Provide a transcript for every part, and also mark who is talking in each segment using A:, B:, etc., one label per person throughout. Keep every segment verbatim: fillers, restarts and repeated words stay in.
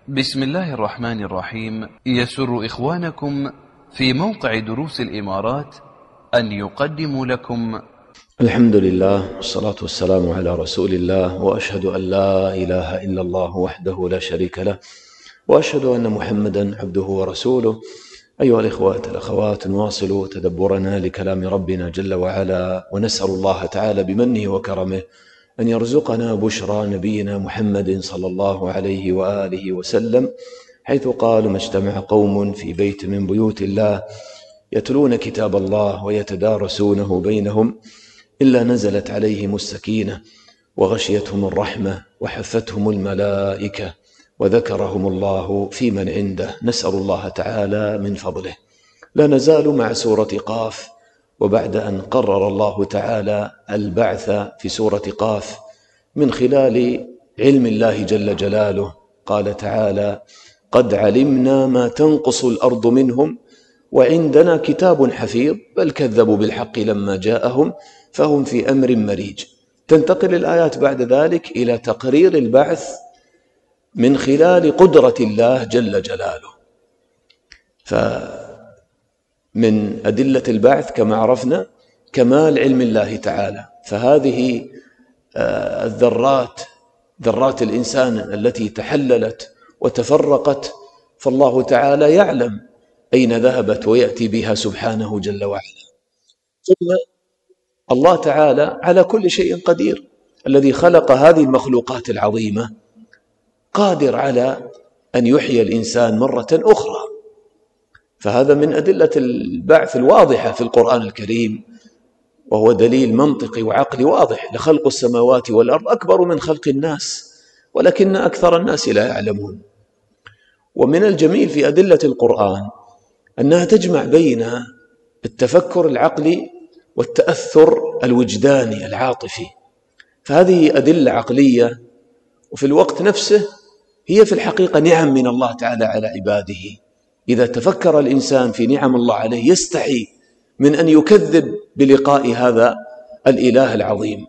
A: بسم الله الرحمن الرحيم. يسر إخوانكم في موقع دروس الإمارات أن يقدموا لكم
B: الحمد لله والصلاة والسلام على رسول الله، وأشهد أن لا إله إلا الله وحده لا شريك له، وأشهد أن محمدا عبده ورسوله. أيها الإخوة الأخوات، نواصل تدبرنا لكلام ربنا جل وعلا، ونسأل الله تعالى بمنه وكرمه أن يرزقنا بشرى نبينا محمد صلى الله عليه وآله وسلم، حيث قال: ما اجتمع قوم في بيت من بيوت الله يتلون كتاب الله ويتدارسونه بينهم إلا نزلت عليهم السكينة وغشيتهم الرحمة وحفتهم الملائكة وذكرهم الله في من عنده. نسأل الله تعالى من فضله. لا نزال مع سورة قاف، وبعد أن قرر الله تعالى البعث في سورة قاف من خلال علم الله جل جلاله، قال تعالى: قد علمنا ما تنقص الأرض منهم وعندنا كتاب حفيظ بل كذبوا بالحق لما جاءهم فهم في أمر مريج. تنتقل الآيات بعد ذلك إلى تقرير البعث من خلال قدرة الله جل جلاله. فمن أدلة البعث كما عرفنا كمال علم الله تعالى، فهذه الذرات ذرات الإنسان التي تحللت وتفرقت، فالله تعالى يعلم أين ذهبت ويأتي بها سبحانه جل وعلا. ثم الله تعالى على كل شيء قدير، الذي خلق هذه المخلوقات العظيمة قادر على أن يحيي الإنسان مرة أخرى. فهذا من أدلة البعث الواضحة في القرآن الكريم، وهو دليل منطقي وعقلي واضح. لخلق السماوات والأرض أكبر من خلق الناس ولكن أكثر الناس لا يعلمون. ومن الجميل في أدلة القرآن أنها تجمع بين التفكر العقلي والتأثر الوجداني العاطفي. فهذه أدلة عقلية، وفي الوقت نفسه هي في الحقيقة نعم من الله تعالى على عباده. إذا تفكر الإنسان في نعم الله عليه يستحي من أن يكذب بلقاء هذا الإله العظيم.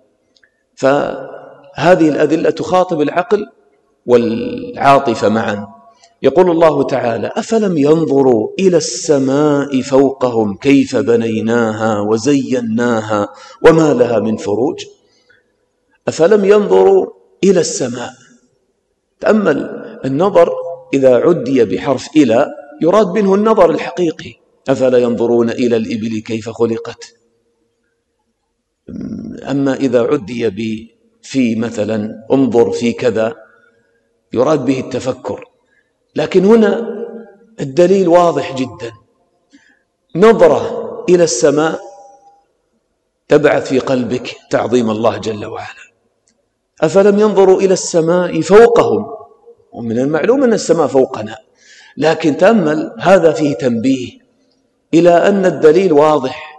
B: فهذه الأدلة تخاطب العقل والعاطفة معا. يقول الله تعالى: أفلم ينظروا إلى السماء فوقهم كيف بنيناها وزيناها وما لها من فروج. أفلم ينظروا إلى السماء. تأمل النظر إذا عدي بحرف إلى يراد منه النظر الحقيقي. أفلا ينظرون إلى الإبل كيف خلقت. أما إذا عدي بفي مثلا انظر في كذا يراد به التفكر. لكن هنا الدليل واضح جدا. نظرة إلى السماء تبعث في قلبك تعظيم الله جل وعلا. أفلم ينظروا إلى السماء فوقهم، ومن المعلوم أن السماء فوقنا، لكن تأمل هذا فيه تنبيه إلى أن الدليل واضح.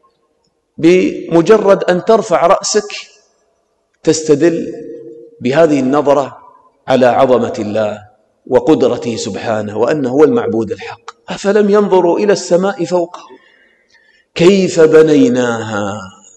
B: بمجرد أن ترفع رأسك تستدل بهذه النظرة على عظمة الله وقدرته سبحانه وأنه هو المعبود الحق. أفلم ينظروا إلى السماء فوقهم كيف بنيناها.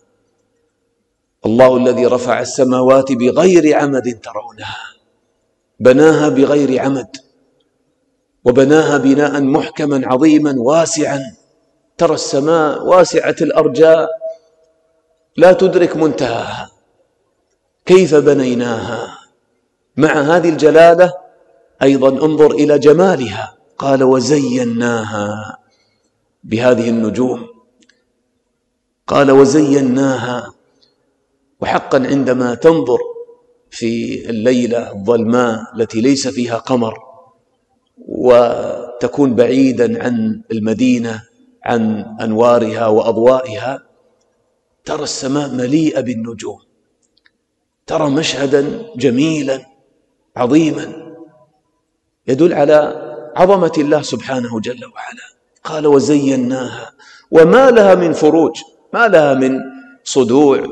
B: الله الذي رفع السماوات بغير عمد ترونها، بناها بغير عمد، وبناها بناء محكما عظيما واسعا. ترى السماء واسعة الأرجاء لا تدرك منتهاها. كيف بنيناها. مع هذه الجلالة أيضا انظر إلى جمالها، قال: وزيناها بهذه النجوم. قال: وزيناها. وحقا عندما تنظر في الليلة الظلماء التي ليس فيها قمر، وتكون بعيدا عن المدينة عن أنوارها وأضوائها، ترى السماء مليئة بالنجوم، ترى مشهدا جميلا عظيما يدل على عظمة الله سبحانه جل وعلا. قال: وزيناها وما لها من فروج. ما لها من صدوع،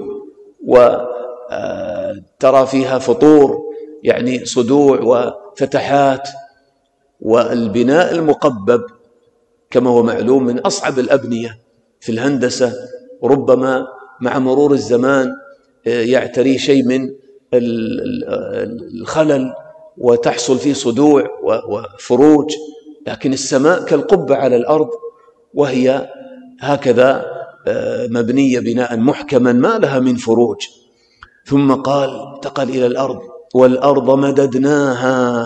B: وترى فيها فطور يعني صدوع وفتحات. والبناء المقبب كما هو معلوم من أصعب الأبنية في الهندسة، ربما مع مرور الزمان يعتريه شيء من الخلل وتحصل فيه صدوع وفروج، لكن السماء كالقبة على الأرض، وهي هكذا مبنية بناء محكما ما لها من فروج. ثم قال انتقل إلى الأرض: والأرض مددناها.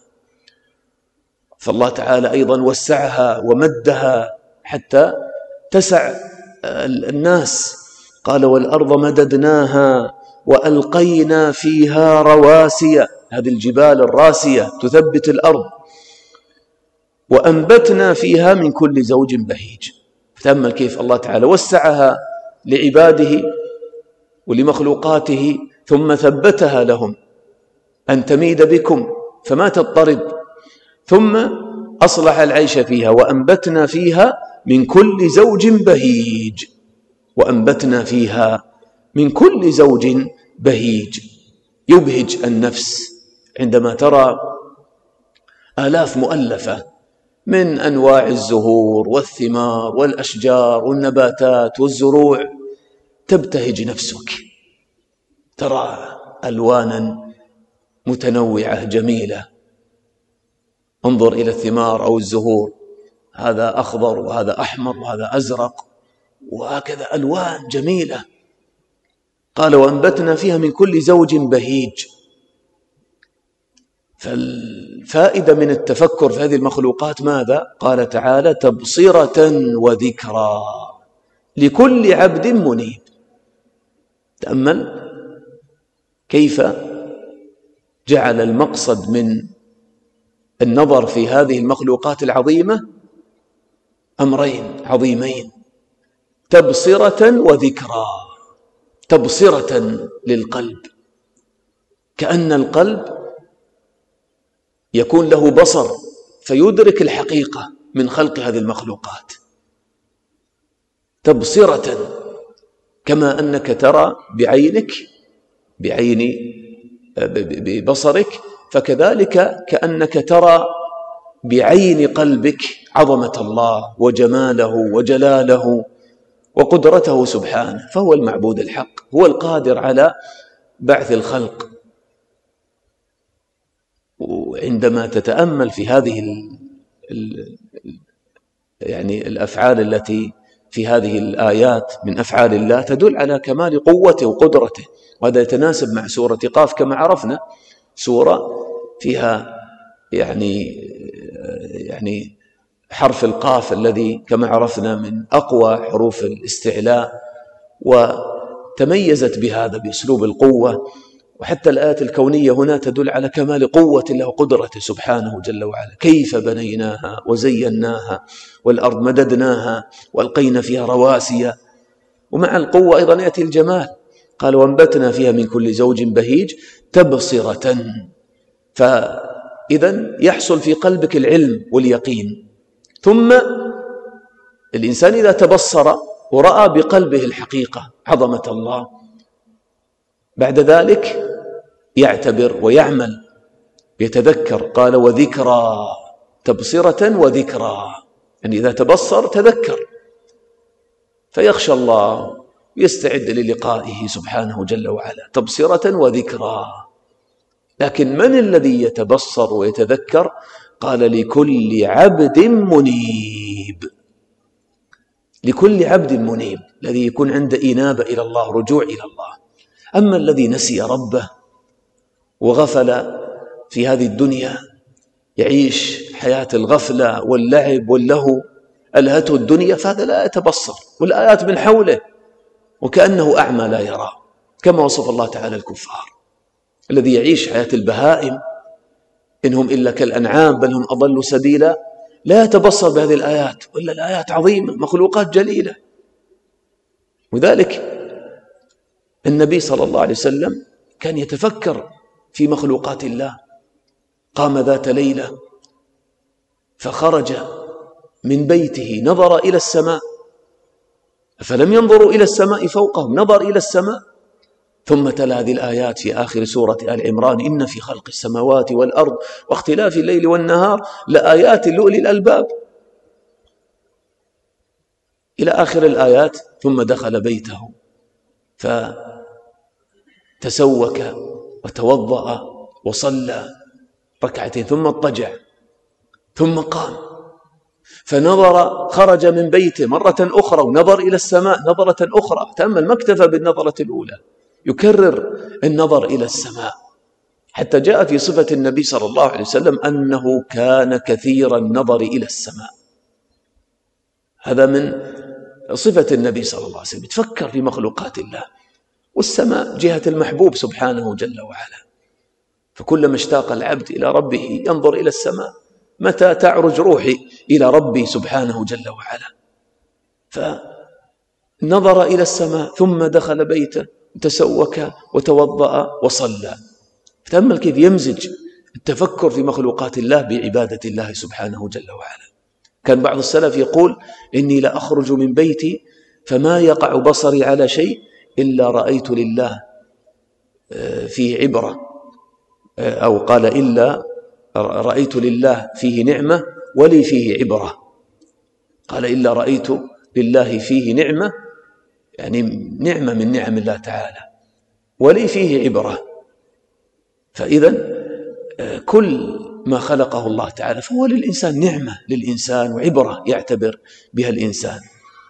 B: فالله تعالى أيضا وسعها ومدها حتى تسع الناس. قال: والأرض مددناها وألقينا فيها رواسي، هذه الجبال الراسية تثبت الأرض، وأنبتنا فيها من كل زوج بهيج. تأمل كيف الله تعالى وسعها لعباده ولمخلوقاته، ثم ثبتها لهم أن تميد بكم فما تضطرب، ثم أصلح العيش فيها. وأنبتنا فيها من كل زوج بهيج، وأنبتنا فيها من كل زوج بهيج. يبهج النفس عندما ترى آلاف مؤلفة من أنواع الزهور والثمار والأشجار والنباتات والزروع، تبتهج نفسك، ترى ألوانا متنوعة جميلة. انظر إلى الثمار أو الزهور، هذا أخضر وهذا أحمر وهذا أزرق، وهكذا ألوان جميلة. قال: وأنبتنا فيها من كل زوج بهيج. فالفائدة من التفكر في هذه المخلوقات ماذا؟ قال تعالى: تبصرة وذكرى لكل عبد منيب. تأمل كيف جعل المقصد من النظر في هذه المخلوقات العظيمة أمرين عظيمين: تبصرة وذكرى. تبصرة للقلب، كأن القلب يكون له بصر فيدرك الحقيقة من خلق هذه المخلوقات. تبصرة كما أنك ترى بعينك بعين ببصرك، فكذلك كأنك ترى بعين قلبك عظمة الله وجماله وجلاله وقدرته سبحانه. فهو المعبود الحق، هو القادر على بعث الخلق. وعندما تتأمل في هذه ال ال يعني الأفعال التي في هذه الآيات من أفعال الله، تدل على كمال قوته وقدرته، وهذا يتناسب مع سورة قاف كما عرفنا، سورة فيها يعني يعني حرف القاف الذي كما عرفنا من أقوى حروف الاستعلاء، وتميزت بهذا بأسلوب القوة. وحتى الآيات الكونية هنا تدل على كمال قوة الله وقدرته سبحانه جل وعلا. كيف بنيناها وزيناها والأرض مددناها وألقينا فيها رواسي. ومع القوة أيضا يأتي الجمال. قال: وانبتنا فيها من كل زوج بهيج تبصرة. فإذا يحصل في قلبك العلم واليقين. ثم الإنسان إذا تبصر ورأى بقلبه الحقيقة عظمة الله، بعد ذلك يعتبر ويعمل يتذكر. قال: وذكرى. تبصرة وذكرى، يعني إذا تبصر تذكر فيخشى الله ويستعد للقائه سبحانه جل وعلا. تبصرة وذكرى. لكن من الذي يتبصر ويتذكر؟ قال: لكل عبد منيب. لكل عبد منيب، الذي يكون عنده إنابة إلى الله، رجوع إلى الله. أما الذي نسي ربه وغفل في هذه الدنيا، يعيش حياة الغفلة واللعب واللهو، ألهته الدنيا، فهذا لا يتبصر، والآيات من حوله وكأنه أعمى لا يرى، كما وصف الله تعالى الكفار. الذي يعيش حياة البهائم، إنهم إلا كالأنعام بل هم أضل سبيلا، لا يتبصر بهذه الآيات، وإلا الآيات عظيمة، مخلوقات جليلة. وذلك النبي صلى الله عليه وسلم كان يتفكر في مخلوقات الله. قام ذات ليلة فخرج من بيته، نظر إلى السماء، فلم ينظروا إلى السماء فوقهم، نظر إلى السماء، ثم تلا هذه الآيات في آخر سورة آل عمران: إن في خلق السماوات والأرض واختلاف الليل والنهار لآيات لأولي الألباب، إلى آخر الآيات. ثم دخل بيته فتسوك وتوضأ وصلى ركعتين ثم اضطجع ثم قام فنظر، خرج من بيته مرة أخرى ونظر إلى السماء نظرة أخرى. تأمل، ما اكتفى بالنظرة الأولى، يكرر النظر إلى السماء، حتى جاء في صفة النبي صلى الله عليه وسلم أنه كان كثير النظر إلى السماء. هذا من صفة النبي صلى الله عليه وسلم، يتفكر في مخلوقات الله. والسماء جهة المحبوب سبحانه جل وعلا، فكلما اشتاق العبد إلى ربه ينظر إلى السماء. متى تعرج روحي إلى ربي سبحانه جل وعلا؟ فنظر إلى السماء ثم دخل بيته تسوك وتوضأ وصلى. تأمل كيف يمزج التفكر في مخلوقات الله بعبادة الله سبحانه جل وعلا. كان بعض السلف يقول: إني لأخرج من بيتي فما يقع بصري على شيء إلا رأيت لله فيه عبرة، أو قال: إلا رأيت لله فيه نعمة ولي فيه عبرة. قال: إلا رأيت لله فيه نعمة، يعني نعمة من نعم الله تعالى، ولي فيه عبرة. فإذا كل ما خلقه الله تعالى فهو للإنسان نعمة للإنسان وعبرة يعتبر بها الإنسان.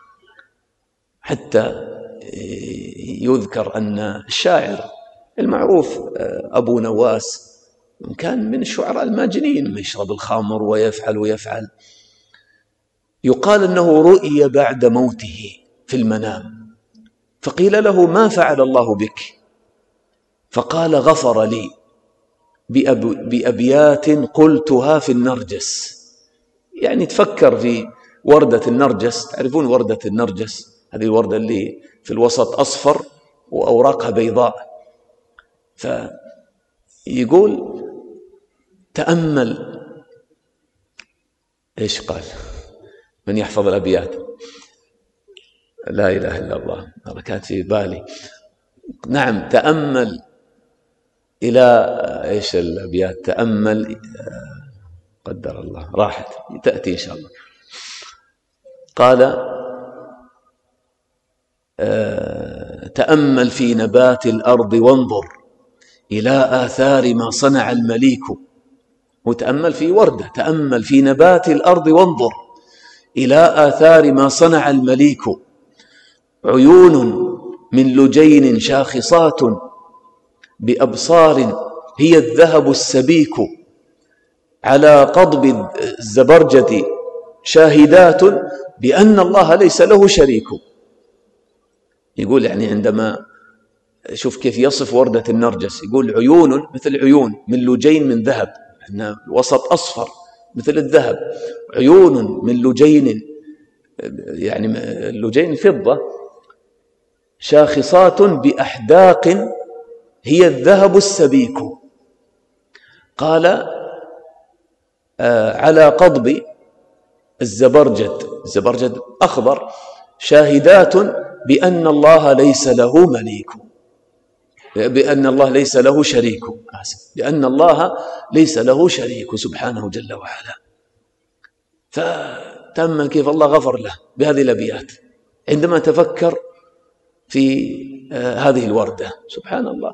B: حتى يذكر أن الشاعر المعروف أبو نواس كان من الشعراء الماجنين، يشرب الخمر ويفعل ويفعل. يقال أنه رؤي بعد موته في المنام، فقيل له: ما فعل الله بك؟ فقال: غفر لي بأب بأبيات قلتها في النرجس. يعني تفكر في وردة النرجس، تعرفون وردة النرجس؟ هذه الوردة اللي في الوسط أصفر وأوراقها بيضاء. فيقول: تأمل. إيش قال؟ من يحفظ الأبيات؟ لا إله إلا الله، هذا كانت في بالي. نعم، تأمل إلى إيش الأبيات؟ تأمل، قدر الله راحت، تأتي إن شاء الله. قال: تأمل في نبات الأرض وانظر إلى آثار ما صنع المليك. وتأمل في وردة: تأمل في نبات الأرض وانظر إلى آثار ما صنع المليك. عيون من لجين شاخصات بأبصار هي الذهب السبيك، على قضب الزبرجد شاهدات بأن الله ليس له شريك. يقول يعني عندما شوف كيف يصف وردة النرجس، يقول: عيون مثل عيون من لجين من ذهب، أن الوسط أصفر مثل الذهب. عيون من لجين، يعني لجين فضة، شاخصات بأحداق هي الذهب السبيك. قال: آه على قضب الزبرجد، الزبرجد أخضر، شاهدات بأن الله ليس له مليك، بأن الله ليس له شريك، آسف، بأن الله ليس له شريك سبحانه جل وعلا. فتأمل كيف الله غفر له بهذه الأبيات عندما تفكر في آه هذه الوردة. سبحان الله،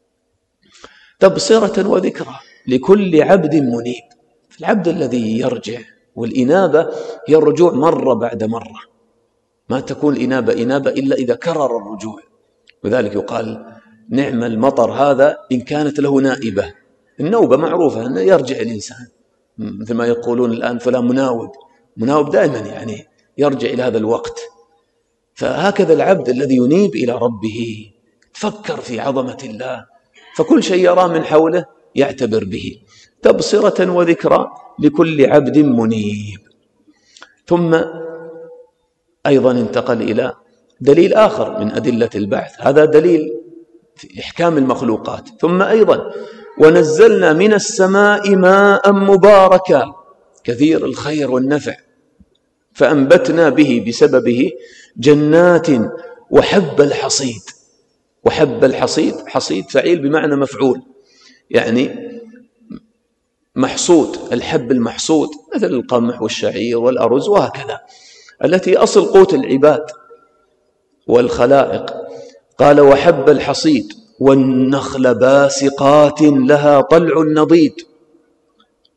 B: تبصرة وذكرى لكل عبد منيب. العبد الذي يرجع، والإنابة هي الرجوع مرة بعد مرة، ما تكون الإنابة إنابة إلا إذا كرر الرجوع. وذلك يقال: نعم المطر هذا إن كانت له نائبة. النوبة معروفة أنه يرجع الإنسان، مثل ما يقولون الآن فلان مناوب، مناوب دائما، يعني يرجع إلى هذا الوقت. فهكذا العبد الذي ينيب إلى ربه فكر في عظمة الله، فكل شيء يراه من حوله يعتبر به. تبصرة وذكرى لكل عبد منيب. ثم أيضا انتقل إلى دليل آخر من أدلة البعث، هذا دليل في إحكام المخلوقات. ثم أيضا: ونزلنا من السماء ماء مباركا كثير الخير والنفع، فأنبتنا به بسببه جنات وحب الحصيد. وحب الحصيد، حصيد فعيل بمعنى مفعول، يعني محصود، الحب المحصود مثل القمح والشعير والأرز وهكذا، التي أصل قوت العباد والخلائق. قال: وحب الحصيد والنخل باسقات لها طلع نضيد.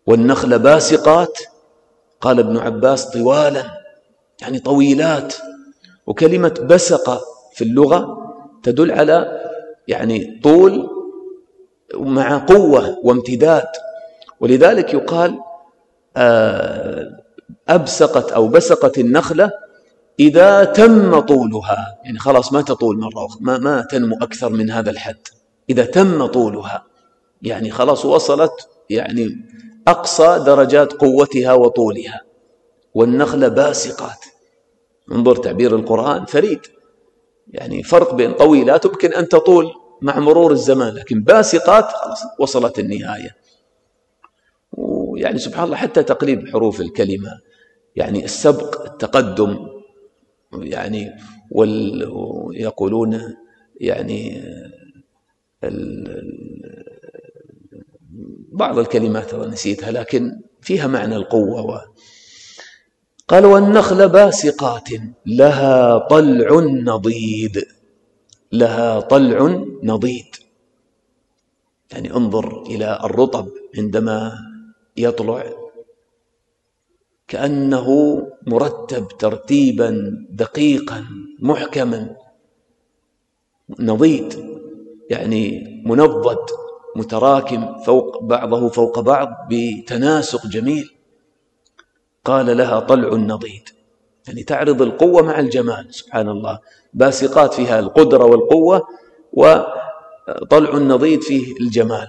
B: والنخل باسقات، قال ابن عباس طوالا يعني طويلات. وكلمة بسق في اللغة تدل على يعني طول مع قوة وامتداد، ولذلك يقال أبسقت أو بسقت النخلة إذا تم طولها، يعني خلاص ما تطول مرة أخرى، ما, ما تنمو أكثر من هذا الحد. إذا تم طولها يعني خلاص وصلت يعني أقصى درجات قوتها وطولها. والنخل باسقات، انظر تعبير القرآن فريد، يعني فرق بين طويلات يمكن أن تطول مع مرور الزمان، لكن باسقات خلاص وصلت النهاية. ويعني سبحان الله حتى تقريب حروف الكلمة، يعني السبق التقدم، يعني ويقولون يعني بعض الكلمات نسيتها لكن فيها معنى القوة. قال والنخل باسقات لها طلع نضيد، لها طلع نضيد يعني انظر إلى الرطب عندما يطلع كأنه مرتب ترتيبا دقيقا محكما، نضيد يعني منضد متراكم فوق بعضه فوق بعض بتناسق جميل. قال لها طلع نضيد يعني تعرض القوة مع الجمال، سبحان الله. باسقات فيها القدرة والقوة، وطلع النضيد فيه الجمال.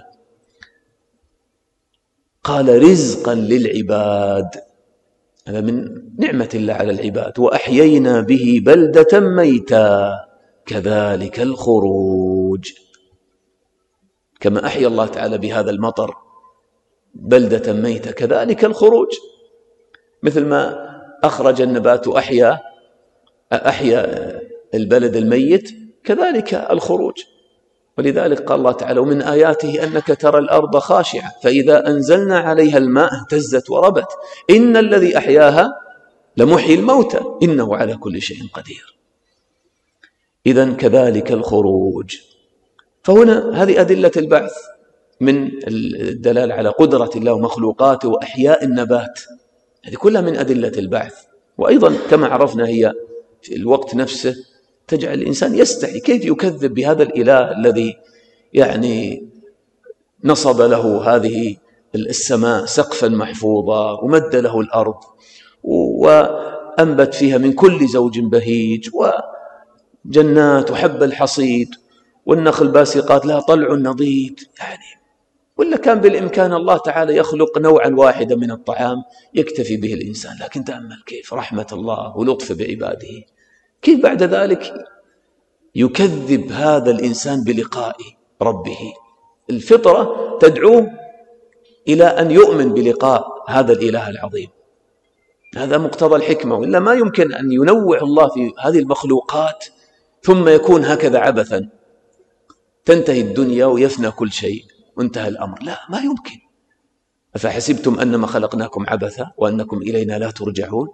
B: قال رزقا للعباد، هذا من نعمة الله على العباد. وأحيينا به بلدة ميتا كذلك الخروج، كما أحيا الله تعالى بهذا المطر بلدة ميتة كذلك الخروج، مثل ما أخرج النبات أحيا أحيا البلد الميت كذلك الخروج. ولذلك قال الله تعالى ومن آياته أنك ترى الأرض خاشعة فإذا أنزلنا عليها الماء اهتزت وربت إن الذي أحياها لمحيي الموتى إنه على كل شيء قدير. إذن كذلك الخروج. فهنا هذه أدلة البعث من الدلالة على قدرة الله ومخلوقاته وأحياء النبات، هذه كلها من أدلة البعث. وأيضا كما عرفنا هي في الوقت نفسه تجعل الإنسان يستحي، كيف يكذب بهذا الإله الذي يعني نصب له هذه السماء سقفا محفوظا ومد له الأرض وأنبت فيها من كل زوج بهيج وجنات وحب الحصيد والنخل باسقات لها طلع نضيد، يعني ولا كان بالإمكان الله تعالى يخلق نوعا واحدا من الطعام يكتفي به الإنسان. لكن تأمل كيف رحمة الله ولطف بعباده، كيف بعد ذلك يكذب هذا الإنسان بلقاء ربه. الفطرة تدعوه إلى أن يؤمن بلقاء هذا الإله العظيم، هذا مقتضى الحكمة، وإلا ما يمكن أن ينوع الله في هذه المخلوقات ثم يكون هكذا عبثا، تنتهي الدنيا ويفنى كل شيء وانتهى الأمر. لا، ما يمكن. أفحسبتم أنما خلقناكم عبثا وأنكم إلينا لا ترجعون.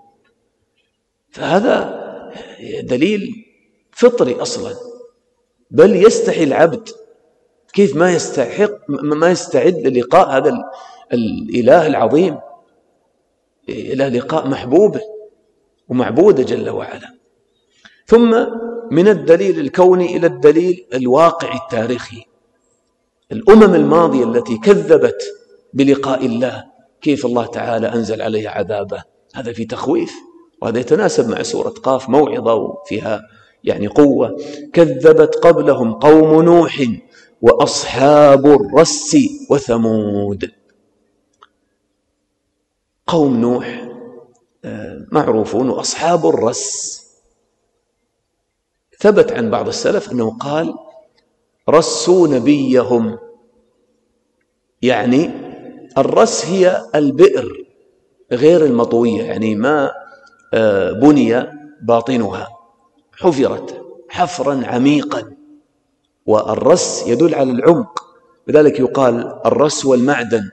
B: فهذا دليل فطري أصلا، بل يستحي العبد كيف ما يستحق ما يستعد للقاء هذا الإله العظيم، إلى لقاء محبوبه ومعبوده جل وعلا. ثم من الدليل الكوني إلى الدليل الواقعي التاريخي، الأمم الماضية التي كذبت بلقاء الله كيف الله تعالى أنزل عليها عذابه، هذا في تخويف، وهذا يتناسب مع سورة قاف، موعظة وفيها يعني قوة. كذبت قبلهم قوم نوح وأصحاب الرس وثمود. قوم نوح معروفون، وأصحاب الرس ثبت عن بعض السلف أنه قال رسوا نبيهم، يعني الرس هي البئر غير المطوية، يعني ما بني باطنها، حفرت حفرا عميقا، والرس يدل على العمق، لذلك يقال الرس والمعدن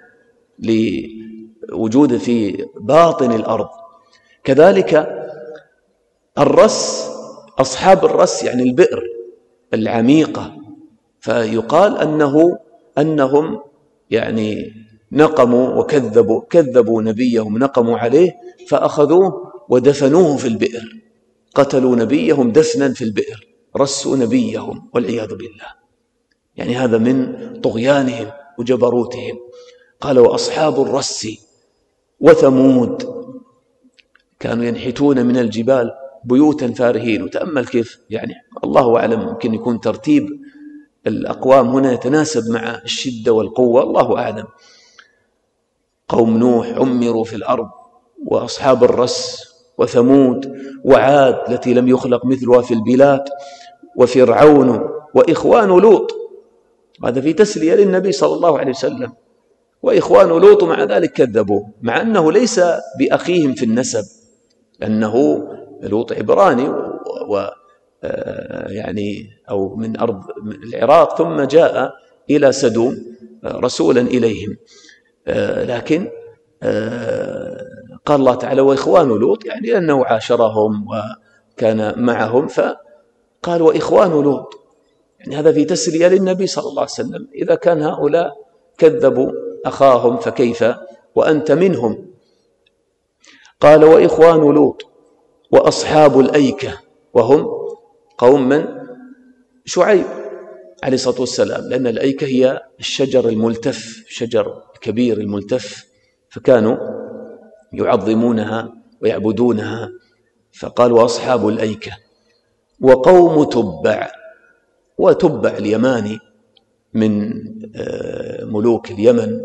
B: لوجوده في باطن الأرض. كذلك الرس أصحاب الرس يعني البئر العميقة، فيقال أنه أنهم يعني نقموا وكذبوا كذبوا نبيهم، نقموا عليه فأخذوه ودفنوه في البئر، قتلوا نبيهم دفنا في البئر، رسوا نبيهم والعياذ بالله. يعني هذا من طغيانهم وجبروتهم. قال وأصحاب الرس وثمود كانوا ينحتون من الجبال بيوتا فارهين. وتأمل كيف، يعني الله أعلم، ممكن يكون ترتيب الأقوام هنا يتناسب مع الشدة والقوة، الله أعلم. قوم نوح عمروا في الأرض، وأصحاب الرس وثمود وعاد التي لم يخلق مثلها في البلاد، وفرعون وإخوان لوط. هذا في تسلية للنبي صلى الله عليه وسلم. وإخوان لوط مع ذلك كذبوه، مع أنه ليس بأخيهم في النسب، لأنه لوط عبراني و يعني أو من أرض العراق، ثم جاء إلى سدوم رسولا إليهم. لكن قال الله تعالى وإخوان لوط، يعني لأنه عاشرهم وكان معهم، فقال وإخوان لوط، يعني هذا في تسلية للنبي صلى الله عليه وسلم. إذا كان هؤلاء كذبوا أخاهم فكيف وأنت منهم؟ قال وإخوان لوط وأصحاب الأيكة، وهم قوم من شعيب عليه الصلاة والسلام، لأن الأيكة هي الشجر الملتف، شجر كبير الملتف، فكانوا يعظمونها ويعبدونها. فقال وأصحاب الأيكة وقوم تبع. وتبع اليماني من ملوك اليمن،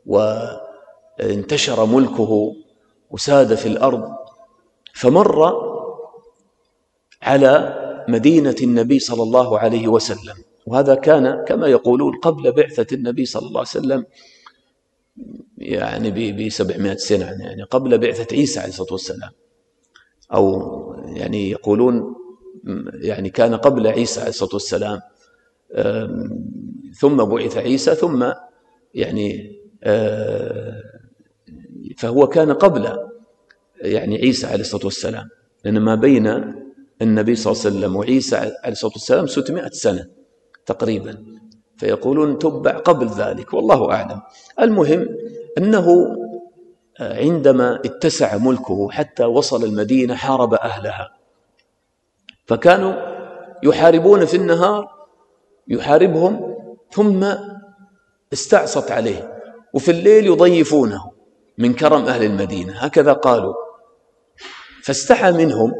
B: وانتشر ملكه وساد في الأرض، فمر على مدينة النبي صلى الله عليه وسلم. وهذا كان كما يقولون قبل بعثة النبي صلى الله عليه وسلم، يعني بسبعمائة سنة، يعني قبل بعثة عيسى عليه الصلاة والسلام، أو يعني يقولون يعني كان قبل عيسى عليه الصلاة والسلام، ثم بعث عيسى، ثم يعني فهو كان قبل يعني عيسى عليه الصلاة والسلام، لأن ما بين النبي صلى الله عليه وسلم وعيسى عليه الصلاة والسلام ستمائة سنة تقريبا، فيقولون تبع قبل ذلك، والله أعلم. المهم أنه عندما اتسع ملكه حتى وصل المدينة حارب أهلها، فكانوا يحاربون في النهار، يحاربهم ثم استعصت عليه، وفي الليل يضيفونه من كرم أهل المدينة، هكذا قالوا. فاستحى منهم،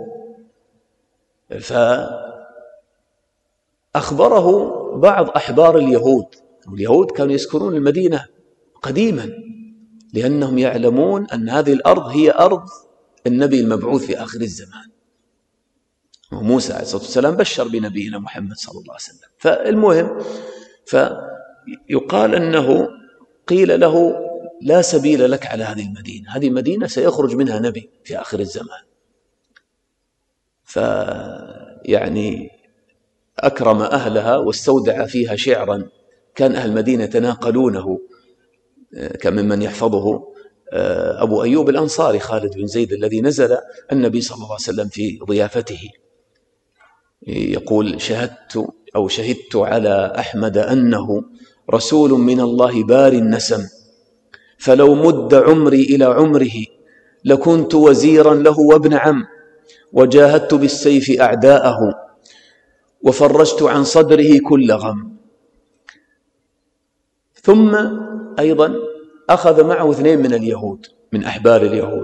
B: فأخبره بعض أحبار اليهود. واليهود كانوا يسكنون المدينة قديما، لأنهم يعلمون أن هذه الأرض هي أرض النبي المبعوث في آخر الزمان، وموسى عليه الصلاة والسلام بشر بنبينا محمد صلى الله عليه وسلم. فالمهم، فيقال أنه قيل له لا سبيل لك على هذه المدينة، هذه مدينة سيخرج منها نبي في آخر الزمان. فيعني أكرم أهلها واستودع فيها شعرا، كان أهل المدينة يتناقلونه، كممن يحفظه أبو أيوب الأنصاري خالد بن زيد الذي نزل النبي صلى الله عليه وسلم في ضيافته، يقول شهدت أو شهدت على أحمد أنه رسول من الله بار النسم، فلو مد عمري إلى عمره لكنت وزيرا له وابن عم، وجاهدت بالسيف أعداءه وفرجت عن صدره كل غم. ثم أيضا أخذ معه اثنين من اليهود، من أحبار اليهود،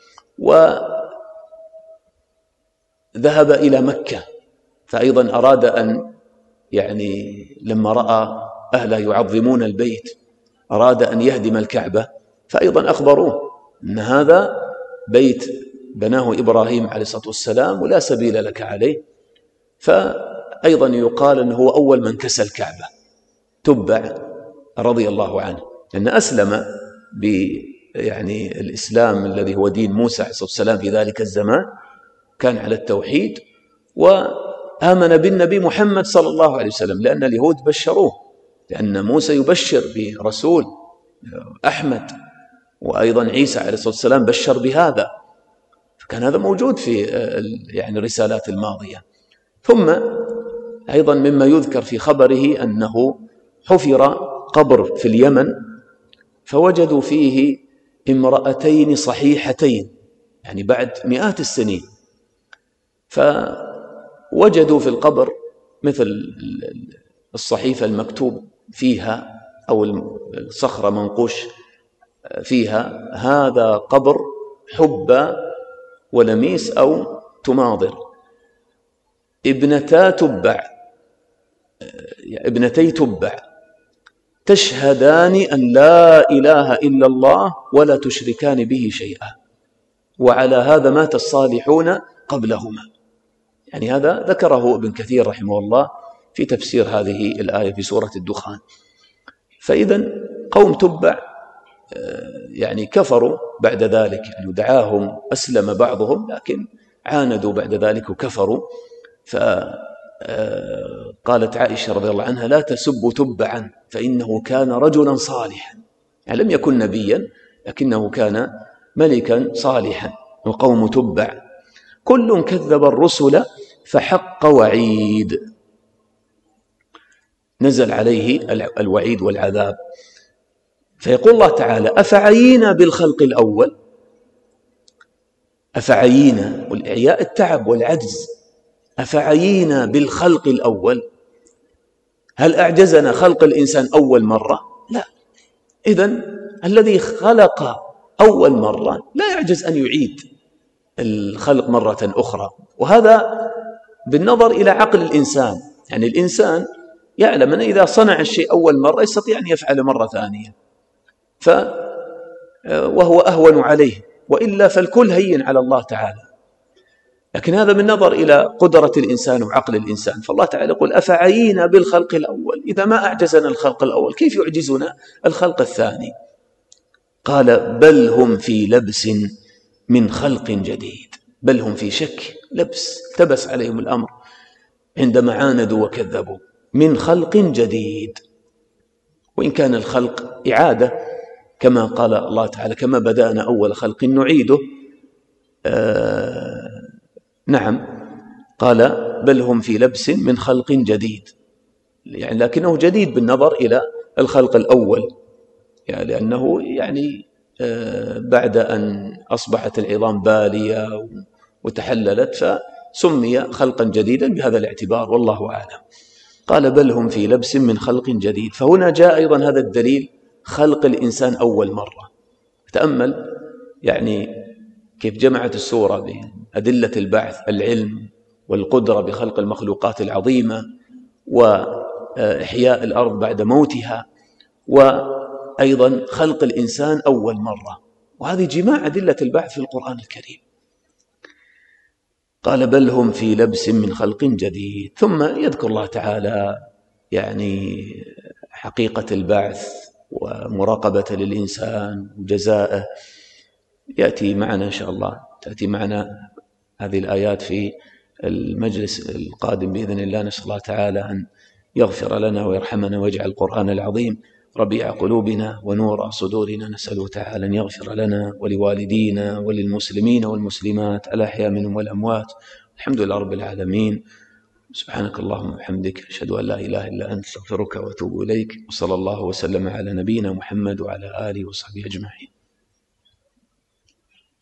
B: وذهب إلى مكة. فأيضا أراد أن يعني لما رأى أهله يعظمون البيت أراد أن يهدم الكعبة، فأيضا أخبروه أن هذا بيت بناه إبراهيم عليه الصلاة والسلام ولا سبيل لك عليه. فأيضا يقال أنه هو أول من كسى الكعبة، تبع رضي الله عنه، لأن أسلم ب يعني الإسلام الذي هو دين موسى عليه الصلاة والسلام في ذلك الزمان، كان على التوحيد، وآمن بالنبي محمد صلى الله عليه وسلم، لأن اليهود بشروه، لأن موسى يبشر برسول أحمد، وأيضا عيسى عليه الصلاة والسلام بشر بهذا، فكان هذا موجود في يعني الرسالات الماضية. ثم أيضا مما يذكر في خبره أنه حفر قبر في اليمن، فوجدوا فيه امرأتين صحيحتين، يعني بعد مئات السنين. فوجدوا في القبر مثل الصحيفة المكتوب فيها أو الصخرة منقوش فيها: هذا قبر حبة ولميس أو تماضر ابنتا تبع، ابنتي تبع، تشهدان أن لا إله إلا الله ولا تشركان به شيئا، وعلى هذا مات الصالحون قبلهما. يعني هذا ذكره ابن كثير رحمه الله في تفسير هذه الآية في سورة الدخان. فإذا قوم تبع يعني كفروا بعد ذلك، يعني دعاهم، أسلم بعضهم لكن عاندوا بعد ذلك وكفروا. فقالت عائشة رضي الله عنها: لا تسبوا تبعا فإنه كان رجلا صالحا، يعني لم يكن نبيا لكنه كان ملكا صالحا. وقوم تبع كل كذب الرسل فحق وعيد، نزل عليه الوعيد والعذاب. فيقول الله تعالى: أفعينا بالخلق الأول، أفعينا، والإعياء التعب والعجز، أفعينا بالخلق الأول، هل أعجزنا خلق الإنسان أول مرة؟ لا. إذن الذي خلق أول مرة لا يعجز أن يعيد الخلق مرة أخرى، وهذا بالنظر إلى عقل الإنسان. يعني الإنسان يعلم أن إذا صنع الشيء أول مرة يستطيع أن يفعل مرة ثانية، ف وهو أهون عليه، وإلا فالكل هين على الله تعالى. لكن هذا بالنظر إلى قدرة الإنسان وعقل الإنسان. فالله تعالى يقول: أفعينا بالخلق الأول، إذا ما أعجزنا الخلق الأول كيف يعجزنا الخلق الثاني؟ قال: بل هم في لبس من خلق جديد. بل هم في شك، لبس، التبس عليهم الأمر عندما عاندوا وكذبوا، من خلق جديد. وإن كان الخلق إعادة كما قال الله تعالى: كما بدأنا أول خلق نعيده. آه نعم، قال: بل هم في لبس من خلق جديد، يعني لكنه جديد بالنظر إلى الخلق الأول، يعني لأنه يعني آه بعد أن أصبحت العظام بالية وتحللت فسمي خلقا جديدا بهذا الاعتبار، والله أعلم. قال: بل هم في لبس من خلق جديد. فهنا جاء أيضا هذا الدليل، خلق الإنسان أول مرة. تأمل يعني كيف جمعت السورة بأدلة البعث، العلم والقدرة بخلق المخلوقات العظيمة، وإحياء الأرض بعد موتها، وأيضا خلق الإنسان أول مرة، وهذه جماع أدلة البعث في القرآن الكريم. قال: بل هم في لبس من خلق جديد. ثم يذكر الله تعالى يعني حقيقة البعث ومراقبة للإنسان وجزاءه. يأتي معنا إن شاء الله، تأتي معنا هذه الآيات في المجلس القادم بإذن الله. نسأل الله تعالى أن يغفر لنا ويرحمنا ويجعل القرآن العظيم ربيع قلوبنا ونور صدورنا. نسأله تعالى أن يغفر لنا ولوالدينا وللمسلمين والمسلمات الأحياء منهم والأموات. الحمد لله رب العالمين. سبحانك اللهم وبحمدك، أشهد أن لا إله إلا أنت، أستغفرك وأتوب إليك. وصلى الله وسلم على نبينا محمد وعلى آله وصحبه أجمعين.